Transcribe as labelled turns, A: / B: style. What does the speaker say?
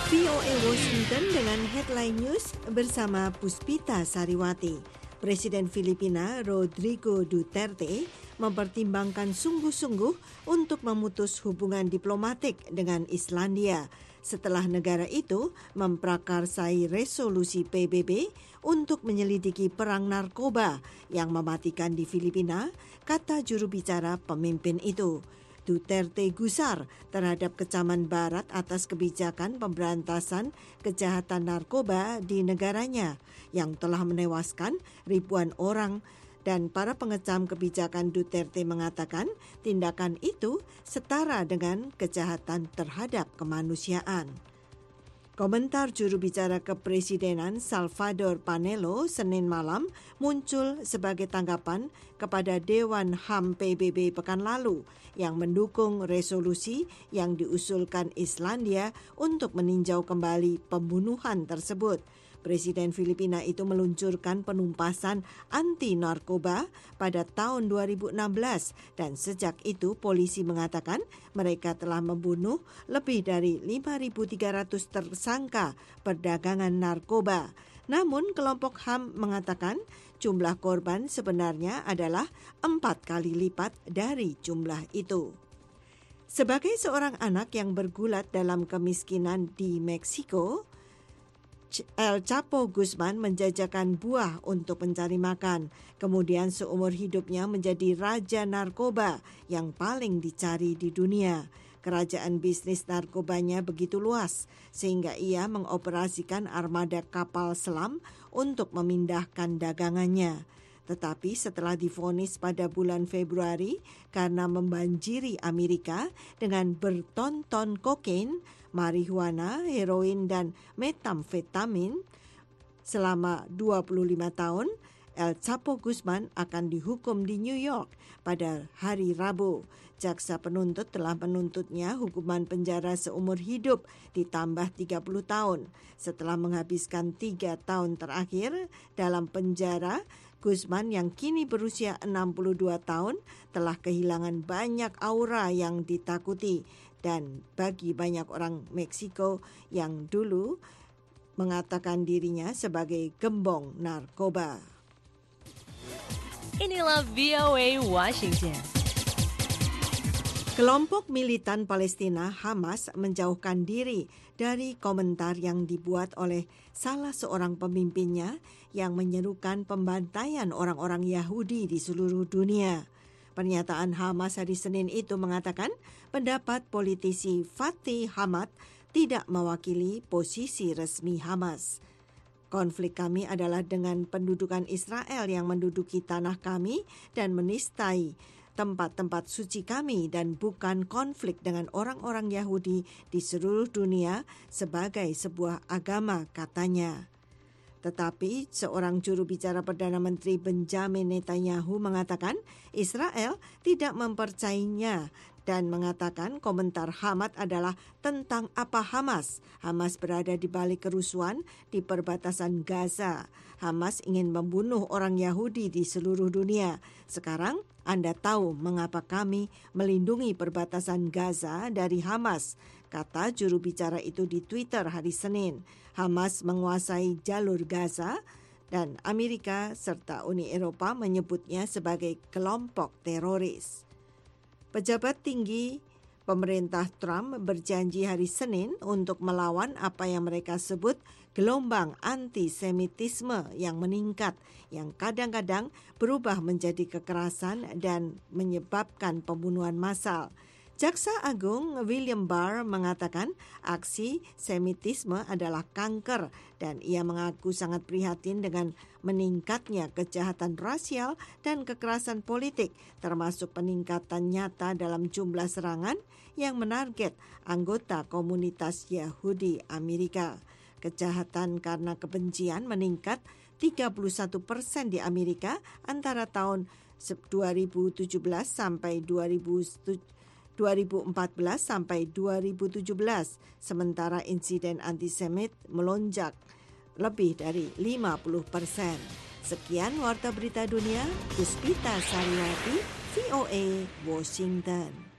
A: VOA Washington dengan headline news bersama Puspita Sariwati. Presiden Filipina Rodrigo Duterte mempertimbangkan sungguh-sungguh untuk memutus hubungan diplomatik dengan Islandia setelah negara itu memprakarsai resolusi PBB untuk menyelidiki perang narkoba yang mematikan di Filipina, kata juru bicara pemimpin itu. Duterte gusar terhadap kecaman Barat atas kebijakan pemberantasan kejahatan narkoba di negaranya yang telah menewaskan ribuan orang, dan para pengecam kebijakan Duterte mengatakan tindakan itu setara dengan kejahatan terhadap kemanusiaan. Komentar juru bicara kepresidenan Salvador Panelo Senin malam muncul sebagai tanggapan kepada Dewan HAM PBB pekan lalu yang mendukung resolusi yang diusulkan Islandia untuk meninjau kembali pembunuhan tersebut. Presiden Filipina itu meluncurkan penumpasan anti-narkoba pada tahun 2016 dan sejak itu polisi mengatakan mereka telah membunuh lebih dari 5.300 tersangka perdagangan narkoba. Namun kelompok HAM mengatakan jumlah korban sebenarnya adalah 4 kali lipat dari jumlah itu. Sebagai seorang anak yang bergulat dalam kemiskinan di Meksiko, El Chapo Guzman menjajakan buah untuk mencari makan. Kemudian seumur hidupnya menjadi raja narkoba yang paling dicari di dunia. Kerajaan bisnis narkobanya begitu luas sehingga ia mengoperasikan armada kapal selam untuk memindahkan dagangannya. Tetapi setelah divonis pada bulan Februari karena membanjiri Amerika dengan berton-ton kokain, marihuana, heroin, dan metamfetamin selama 25 tahun, El Chapo Guzman akan dihukum di New York pada hari Rabu. Jaksa penuntut telah menuntutnya hukuman penjara seumur hidup ditambah 30 tahun. Setelah menghabiskan 3 tahun terakhir dalam penjara, Guzman yang kini berusia 62 tahun telah kehilangan banyak aura yang ditakuti dan bagi banyak orang Meksiko yang dulu mengatakan dirinya sebagai gembong narkoba.
B: Inilah VOA Washington.
A: Kelompok militan Palestina Hamas menjauhkan diri dari komentar yang dibuat oleh salah seorang pemimpinnya yang menyerukan pembantaian orang-orang Yahudi di seluruh dunia. Pernyataan Hamas hari Senin itu mengatakan pendapat politisi Fatih Hamad tidak mewakili posisi resmi Hamas. Konflik kami adalah dengan pendudukan Israel yang menduduki tanah kami dan menistai tempat-tempat suci kami dan bukan konflik dengan orang-orang Yahudi di seluruh dunia sebagai sebuah agama, katanya. Tetapi seorang juru bicara Perdana Menteri Benjamin Netanyahu mengatakan Israel tidak mempercayainya dan mengatakan komentar Hamad adalah tentang apa Hamas. Hamas berada di balik kerusuhan di perbatasan Gaza. Hamas ingin membunuh orang Yahudi di seluruh dunia. Sekarang Anda tahu mengapa kami melindungi perbatasan Gaza dari Hamas, kata juru bicara itu di Twitter hari Senin. Hamas menguasai jalur Gaza dan Amerika serta Uni Eropa menyebutnya sebagai kelompok teroris. Pejabat tinggi pemerintah Trump berjanji hari Senin untuk melawan apa yang mereka sebut gelombang antisemitisme yang meningkat, yang kadang-kadang berubah menjadi kekerasan dan menyebabkan pembunuhan massal. Jaksa Agung William Barr mengatakan aksi semitisme adalah kanker dan ia mengaku sangat prihatin dengan meningkatnya kejahatan rasial dan kekerasan politik, termasuk peningkatan nyata dalam jumlah serangan yang menarget anggota komunitas Yahudi Amerika. Kejahatan karena kebencian meningkat 31% di Amerika antara tahun 2017 sampai 2014 sampai 2017, sementara insiden antisemit melonjak lebih dari 50%. Sekian Warta Berita Dunia, Puspita Sariwati, VOA, Washington.